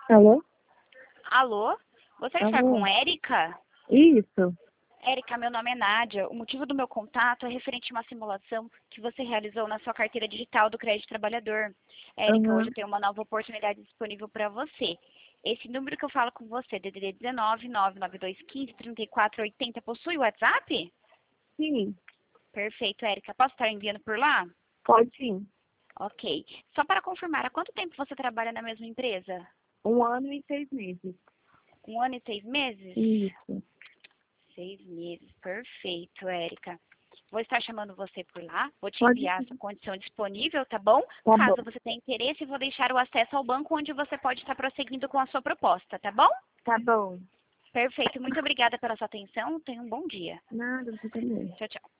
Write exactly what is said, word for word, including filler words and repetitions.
Alô? Alô? Você está Alô? com Érica? Isso. Érica, meu nome é Nádia. O motivo do meu contato é referente a uma simulação que você realizou na sua carteira digital do Crédito Trabalhador. Érica, Uhum. hoje eu tenho uma nova oportunidade disponível para você. Esse número que eu falo com você, D D D dezenove, nove nove dois um cinco, três quatro oito zero, possui o WhatsApp? Sim, Perfeito, Érica. Posso estar enviando por lá? pode sim. Ok. Só para confirmar, há quanto tempo você trabalha na mesma empresa? Um ano e seis meses. Um ano e seis meses? Isso. Seis meses, perfeito, Érica. Vou estar chamando você por lá, vou te Pode enviar a sim. sua condição disponível, tá bom? Tá bom. Caso você tenha interesse, vou deixar o acesso ao banco onde você pode estar prosseguindo com a sua proposta, tá bom? Tá bom. Perfeito, muito obrigada pela sua atenção, tenha um bom dia. Nada, você também. Tchau, tchau.